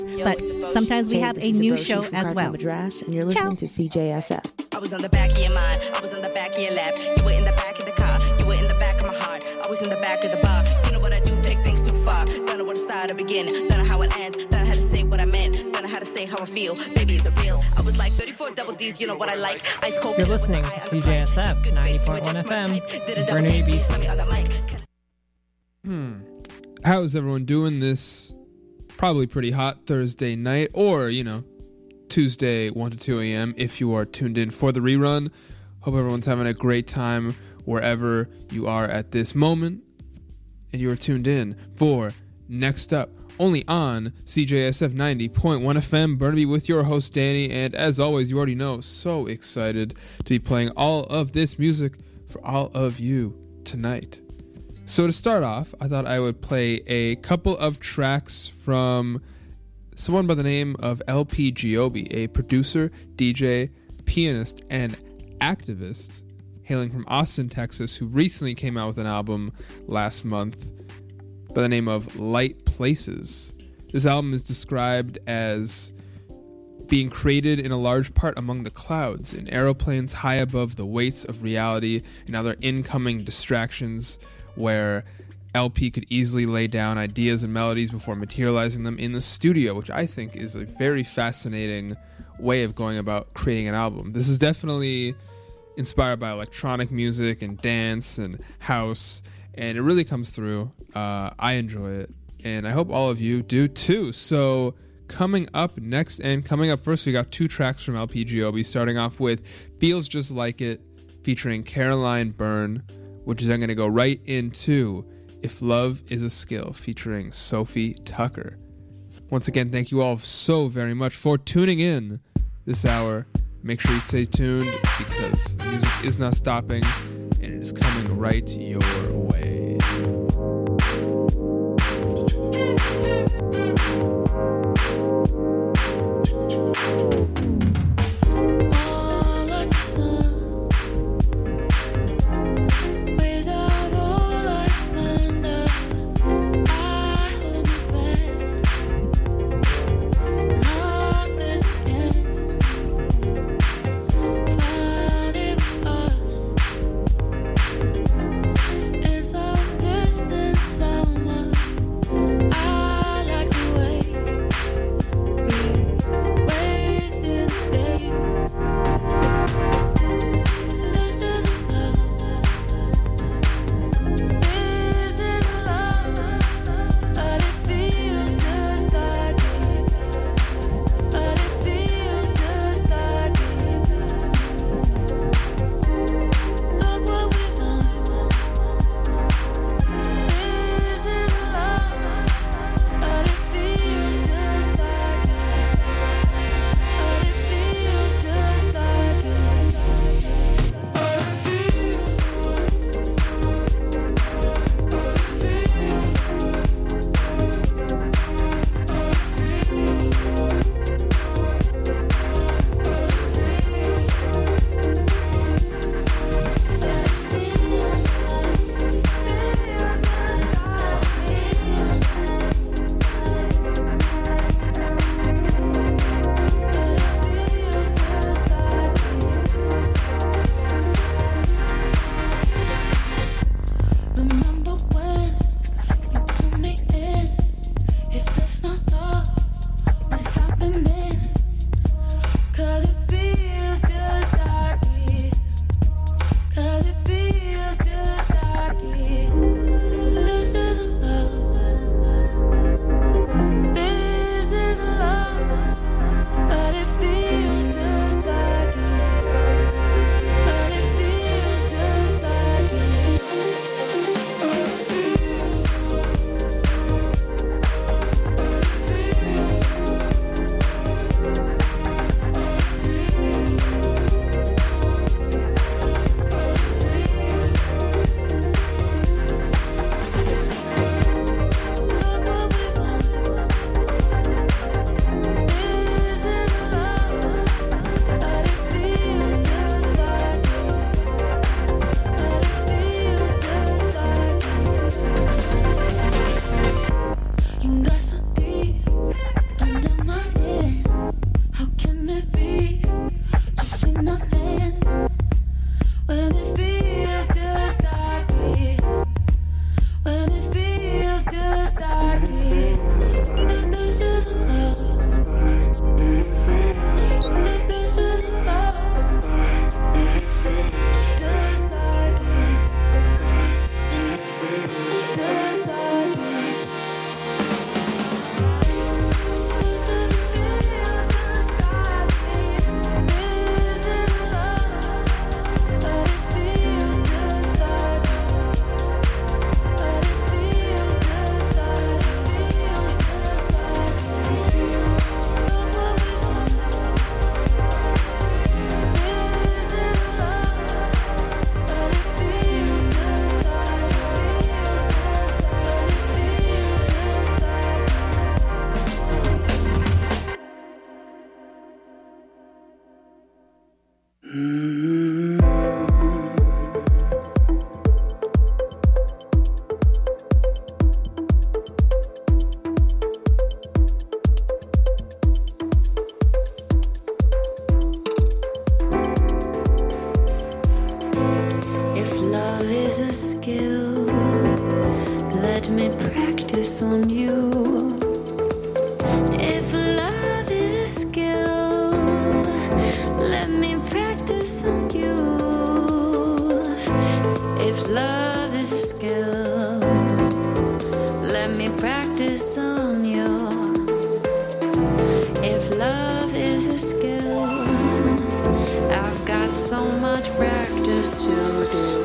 But sometimes we have a new show as well. Madras, and you're listening to CJSF. I was on the back of your mind, I was on the back of your lap. You were in the back of the car, you were in the back of my heart. I was in the back of the bar. You know what I do, take things too far. Don't know where to start or begin, don't know how it ends. Don't know how to say what I meant, don't know how to say how I feel. Baby, is it real? I was like 34 double D's, you know what I like. Ice cold. You're listening to CJSF 90.1 FM, Burnaby, BC. How's everyone doing this probably pretty hot Thursday night, or, Tuesday 1 to 2 a.m. if you are tuned in for the rerun? Hope everyone's having a great time wherever you are at this moment. And you are tuned in for Next Up, only on CJSF 90.1 FM, Burnaby, with your host, Danny. And as always, you already know, so excited to be playing all of this music for all of you tonight. So to start off, I thought I would play a couple of tracks from someone by the name of LP Giobbi, a producer, DJ, pianist, and activist hailing from Austin, Texas, who recently came out with an album last month by the name of Light Places. This album is described as being created in a large part among the clouds, in aeroplanes high above the weights of reality and other incoming distractions, where LP could easily lay down ideas and melodies before materializing them in the studio, which I think is a very fascinating way of going about creating an album. This is definitely inspired by electronic music and dance and house, and it really comes through. I enjoy it, and I hope all of you do too. So coming up first, we got two tracks from LP Giobbi, starting off with Feels Just Like It featuring Caroline Byrne, which is then going to go right into If Love Is a Skill featuring Sophie Tucker. Once again, thank you all so very much for tuning in this hour. Make sure you stay tuned because the music is not stopping and it is coming right your way. And got so much practice to do.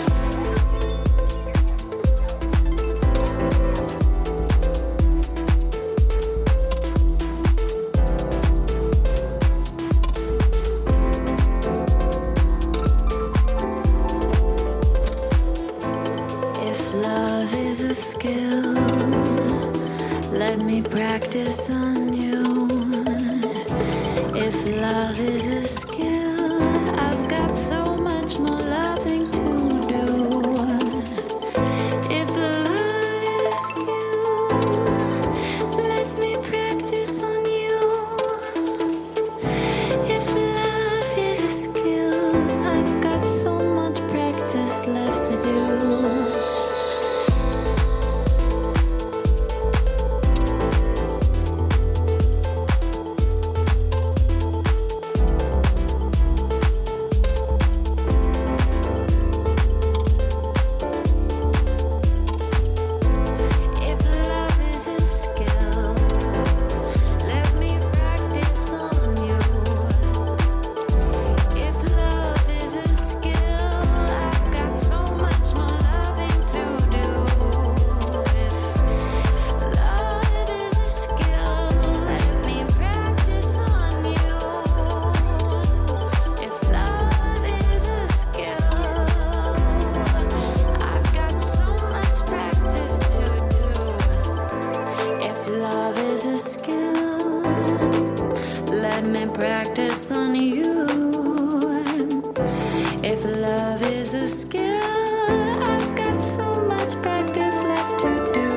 Practice on you. If love is a skill, I've got so much more loving to do. If love is a skill, let me practice on you. If love is a skill, I've got so much practice left to do. Practice on you. If love is a skill, I've got so much practice left to do.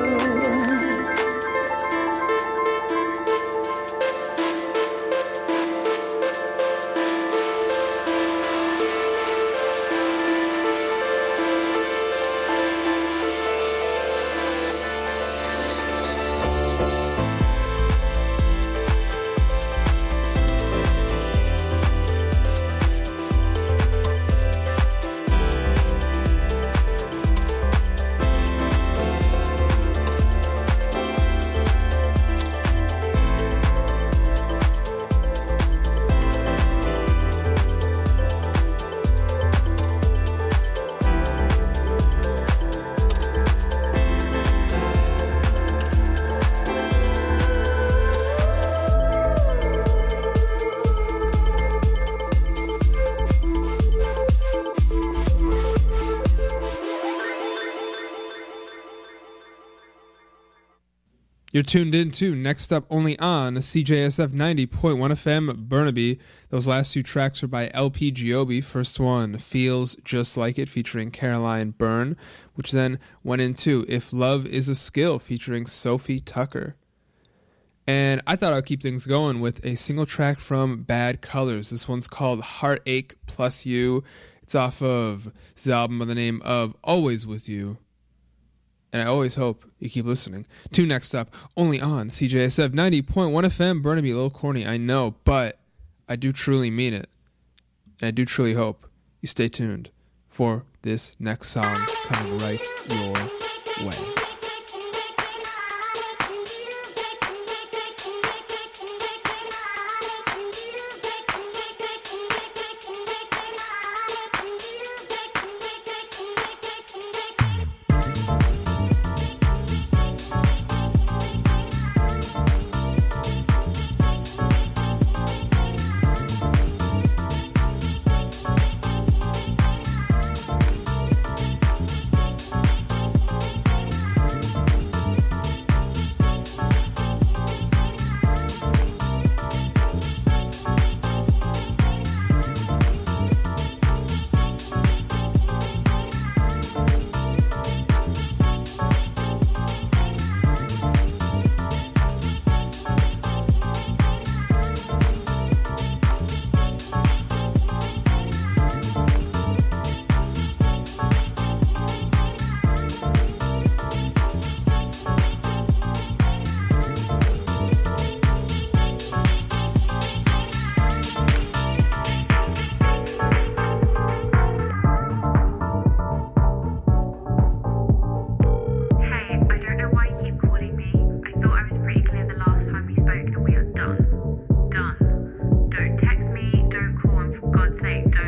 You're tuned in to Next Up only on CJSF 90.1 FM Burnaby. Those last two tracks are by LP Giobbi. First one, Feels Just Like It, featuring Caroline Byrne, which then went into If Love Is a Skill, featuring Sophie Tucker. And I thought I'd keep things going with a single track from Bad Colors. This one's called Heartache Plus You. It's off of his album by the name of Always With You. And I always hope you keep listening. To Next Up, only on CJSF 90.1 FM, Burnaby. A little corny, I know, but I do truly mean it. And I do truly hope you stay tuned for this next song coming right your way. God's sake,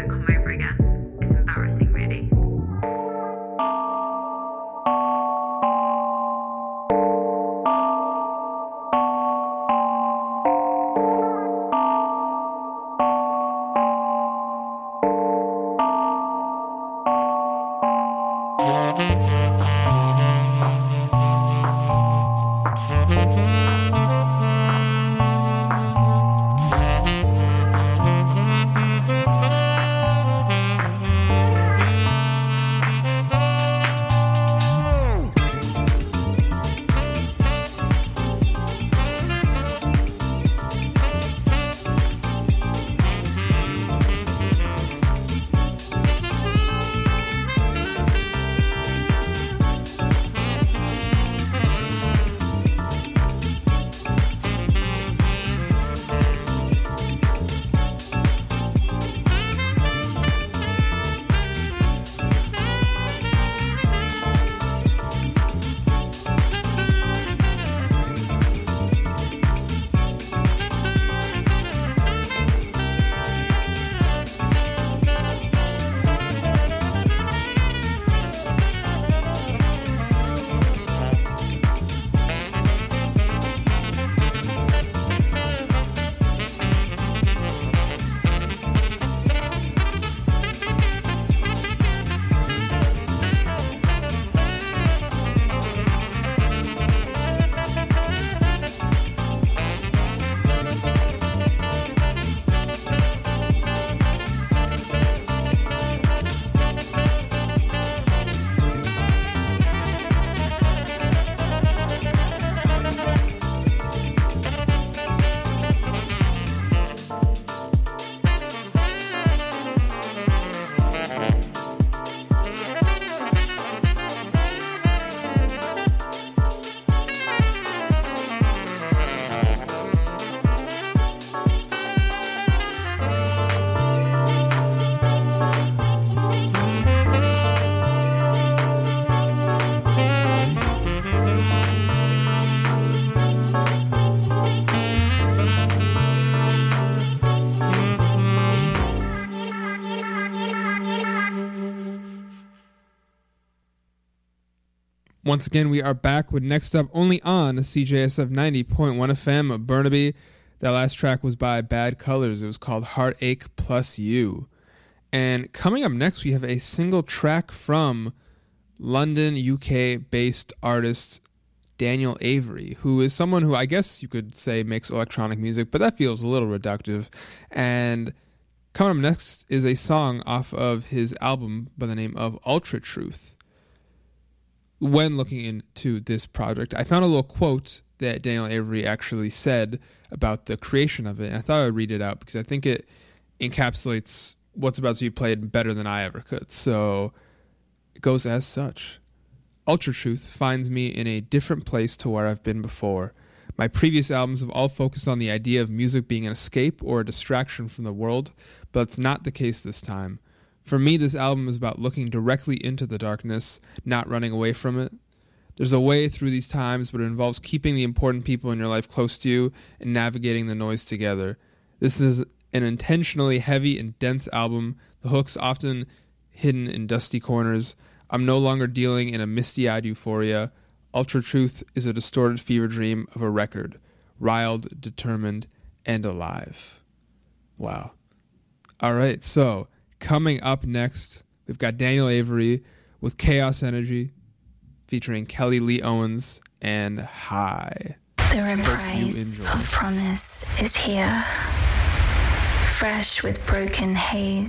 Once again, we are back with Next Up only on CJSF 90.1 FM of Burnaby. That last track was by Bad Colors. It was called Heartache Plus You. And coming up next, we have a single track from London, UK-based artist Daniel Avery, who is someone who I guess you could say makes electronic music, but that feels a little reductive. And coming up next is a song off of his album by the name of Ultra Truth. When looking into this project, I found a little quote that Daniel Avery actually said about the creation of it, and I thought I'd read it out because I think it encapsulates what's about to be played better than I ever could. So it goes as such. Ultra Truth finds me in a different place to where I've been before. My previous albums have all focused on the idea of music being an escape or a distraction from the world, but it's not the case this time. For me, this album is about looking directly into the darkness, not running away from it. There's a way through these times, but it involves keeping the important people in your life close to you and navigating the noise together. This is an intentionally heavy and dense album, the hooks often hidden in dusty corners. I'm no longer dealing in a misty-eyed euphoria. Ultra Truth is a distorted fever dream of a record, riled, determined, and alive. Wow. All right, so coming up next, we've got Daniel Avery with Chaos Energy, featuring Kelly Lee Owens and High. The reprise of promise is here, fresh with broken haze.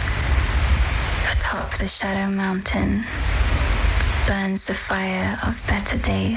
Atop the shadow mountain burns the fire of better days.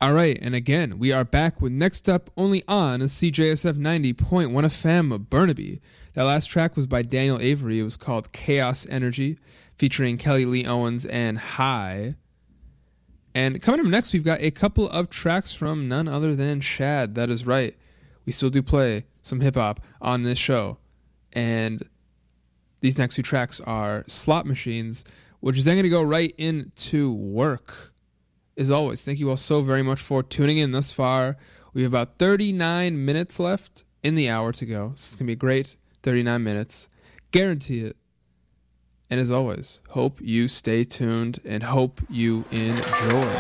All right, and again, we are back with Next Up only on CJSF 90.1 FM Burnaby. That last track was by Daniel Avery. It was called Chaos Energy, featuring Kelly Lee Owens and High. And coming up next, we've got a couple of tracks from none other than Shad. That is right. We still do play some hip-hop on this show. And these next two tracks are Slot Machines, which is then going to go right into Work. As always, thank you all so very much for tuning in thus far. We have about 39 minutes left in the hour to go. So it's going to be a great 39 minutes. Guarantee it. And as always, hope you stay tuned and hope you enjoy.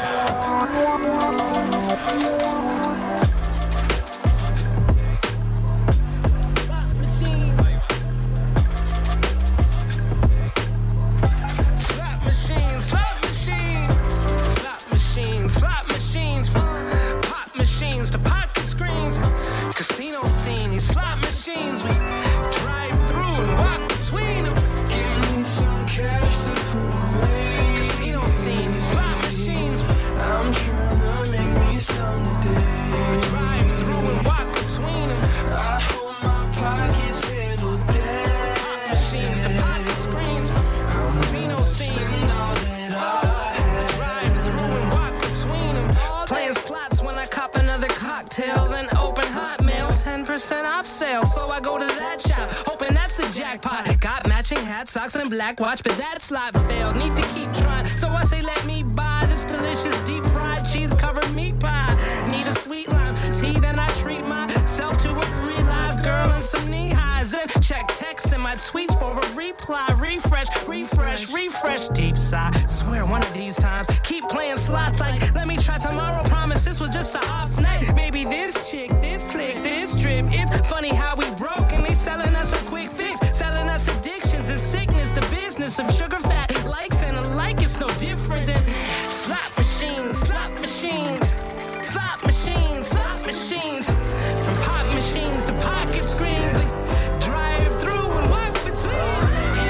Casino scene, these slot machines, we drive through and walk between them. Give me some cash to put away. Casino scene, these slot machines, I'm trying to make me some today. Drive through and walk between them. I hope my pockets handle that. Pop machines, the pocket screens, casino scene, all that I have. Drive through and walk between them. Playing slots when I cop another cocktail, then open hot. 10% off sale, so I go to that shop, hoping that's the jackpot. Got matching hats, socks, and black watch, but that slot failed. Need to keep trying, so I say let me buy this delicious deep fried cheese covered meat pie. Need a sweet lime tea, then I treat myself to a free live girl and some knee highs. And check texts and my tweets for a reply. Refresh, deep sigh. Swear one of these times, keep playing slots like let me try tomorrow. Promise this was just an off night. Maybe this chick, this click, this drip. It's funny how we broke and they selling us a quick fix, selling us addictions and sickness. The business of sugar, fat, likes and alike. It's no different than slot machines, slot machines, slot machines, slot machines. From pop machines to pocket screens, drive through and walk between.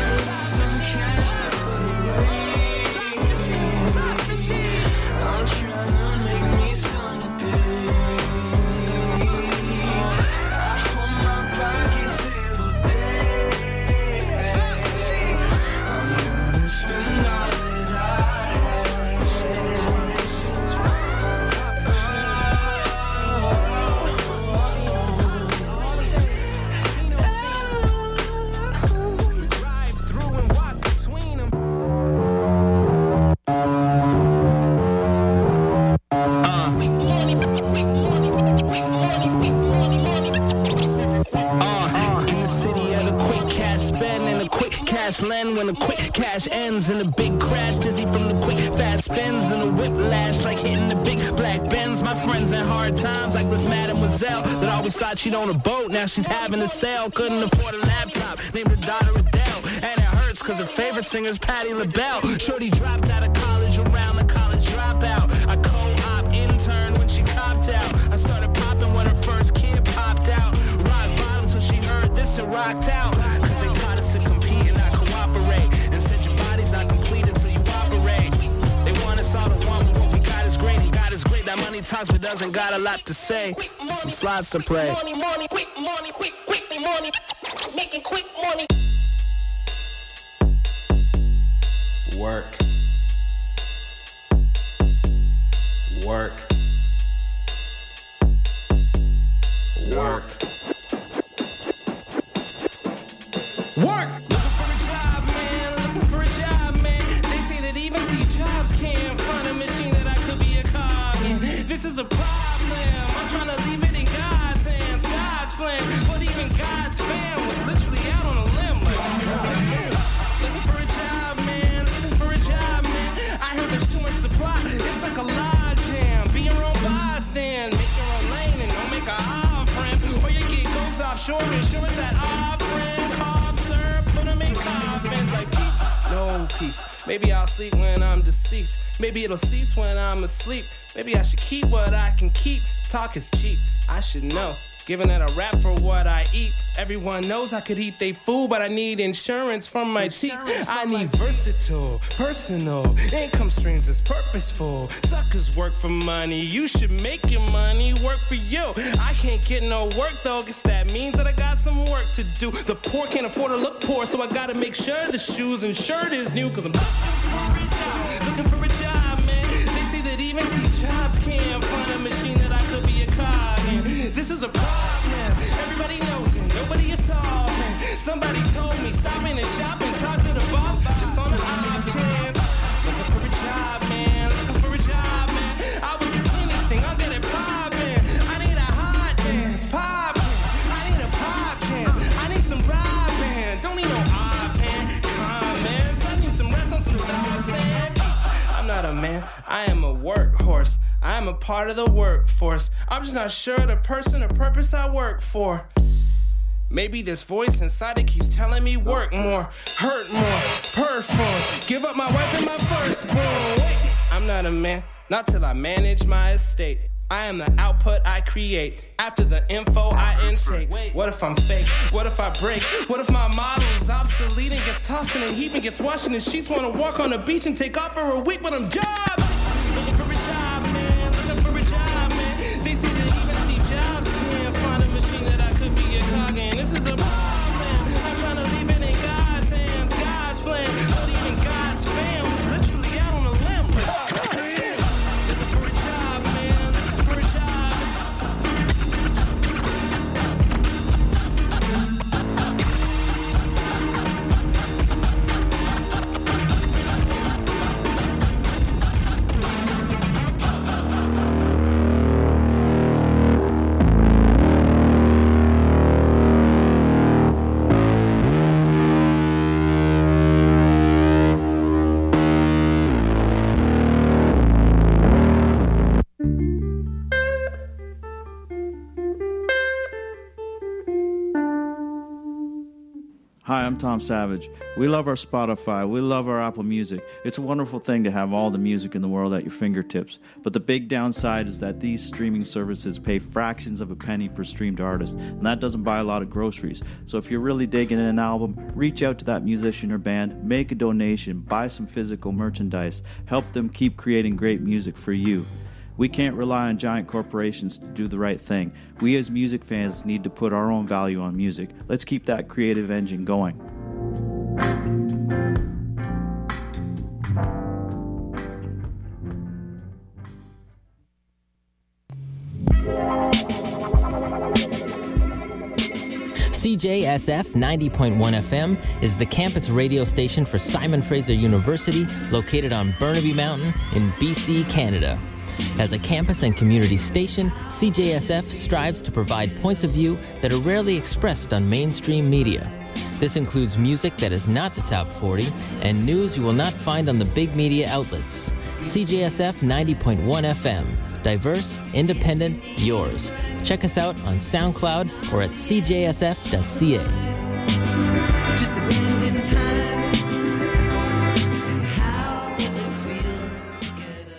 I'm trying to make me some today. I hope my pockets handle that. I'm gonna spend all that drive through and walk between them. In the city of the quick cash spend and the quick cash lend. When the quick cash ends in a big crash, dizzy from the quick fast spins and the whiplash like hitting the big black Benz. My friends in hard times like this mademoiselle that always thought she'd own a boat. Now she's having a sale, couldn't afford a laptop, named her daughter Adele. And it hurts cause her favorite singer's Patti LaBelle. Shorty dropped out of college around the college dropout. I co-op intern when she copped out. I started popping when her first kid popped out. Rock bottom till she heard this and rocked out. Cause they taught us to compete and not cooperate, and said your body's not complete until you operate. They want us all to want, but what we got is great, and God is great. That money talks but doesn't got a lot to say. Some slots to play. Money, quick money, quickly money, making quick money. Work. Work. Work. Work! Looking for a job, man. Looking for a job, man. They say that even Steve Jobs can't find a machine that I could be a cog in. This is a problem. I'm trying to leave it in God's hands, God's plan. But even God's fan was literally out on a limb. Looking for a job, man. Looking for a job, man. I heard there's too much supply. It's like a log jam. Be your own boss, then. Make your own lane and don't make a offering. Or your gig goes offshore. Insurance at offering. No peace. Maybe I'll sleep when I'm deceased. Maybe it'll cease when I'm asleep. Maybe I should keep what I can keep. Talk is cheap. I should know. Given that I rap for what I eat, everyone knows I could eat they food, but I need insurance from my teeth. I need versatile, personal, income streams is purposeful. Suckers work for money, you should make your money work for you. I can't get no work though, guess that means that I got some work to do. The poor can't afford to look poor, so I gotta make sure the shoes and shirt is new, cause I'm looking for a job, man. They say that even Steve Jobs can't find a machine that I could be a cog in. This is a problem, everybody knows it, nobody is solving. Somebody told me stop in and shop and talk to the boss, just on the off chance. Looking for a job, man, looking for a job, man. I would do anything, I'll get it poppin'. I need a hot dance, poppin'. I need a pop jam, I need some rock band. Don't need no offhand comments, I need some rest on some soft sand. I'm not a man, I am a workhorse. I am a part of the workforce. I'm just not sure the person or purpose I work for. Maybe this voice inside it keeps telling me work more, hurt more, perform, give up my wife and my firstborn. Wait, I'm not a man, not till I manage my estate. I am the output I create after the info I intake. What if I'm fake? What if I break? What if my model's obsolete and gets tossed in a heap and gets washed in the sheets? Wanna walk on the beach and take off for a week, but I'm jobless. Looking for a job, man, looking for a job, man. They say that even Steve Jobs can't find a machine that I could be a cog in. This is a problem. I'm trying to leave it in God's hands, God's plan. But even God's family's literally out on a limb. Looking for a job, man, looking for a job. Hi, I'm Tom Savage. We love our Spotify. We love our Apple Music. It's a wonderful thing to have all the music in the world at your fingertips. But the big downside is that these streaming services pay fractions of a penny per streamed artist, and that doesn't buy a lot of groceries. So if you're really digging an album, reach out to that musician or band, make a donation, buy some physical merchandise, help them keep creating great music for you. We can't rely on giant corporations to do the right thing. We as music fans need to put our own value on music. Let's keep that creative engine going. CJSF 90.1 FM is the campus radio station for Simon Fraser University, located on Burnaby Mountain in BC, Canada. As a campus and community station, CJSF strives to provide points of view that are rarely expressed on mainstream media. This includes music that is not the top 40 and news you will not find on the big media outlets. CJSF 90.1 FM. Diverse, independent, yours. Check us out on SoundCloud or at cjsf.ca. Just a bend in time. And how does it feel together?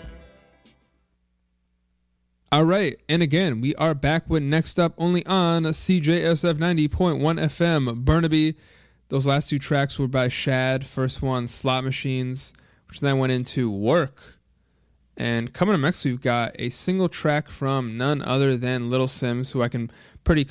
All right, and again, we are back with Next Up only on CJSF 90.1 FM, Burnaby. Those last two tracks were by Shad. First one, Slot Machines, which then went into Work. And coming up next, we've got a single track from none other than Little Sims, who I can pretty